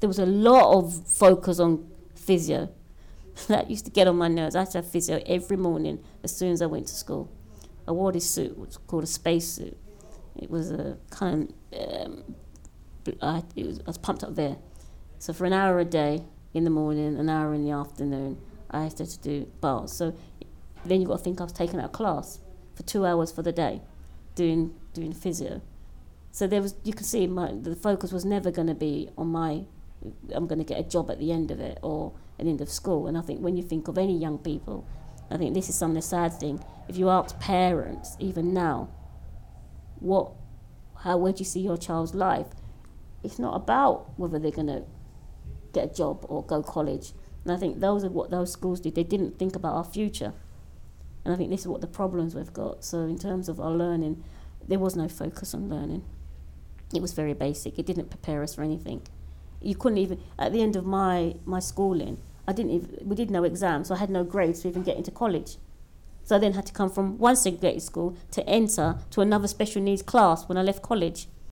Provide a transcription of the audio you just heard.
there was a lot of focus on physio. That used to get on my nerves. I had to have physio every morning as soon as I went to school. I wore this suit, which was called a space suit. It was a kind of, I was pumped up there. So for an hour a day in the morning, an hour in the afternoon, I had to do bars. So then you've got to think I was taking out a class for 2 hours for the day, doing physio. So there was, you can see the focus was never going to be on I'm going to get a job at the end of it or at the end of school. And I think when you think of any young people, I think this is some of the sad thing. If you ask parents, even now, where do you see your child's life? It's not about whether they're going to get a job or go college. And I think those are what those schools did. They didn't think about our future. And I think this is what the problems we've got. So in terms of our learning, there was no focus on learning. It was very basic. It didn't prepare us for anything. You couldn't even, at the end of my schooling, we did no exams, so I had no grades to even get into college. So I then had to come from one segregated school to enter to another special needs class when I left college.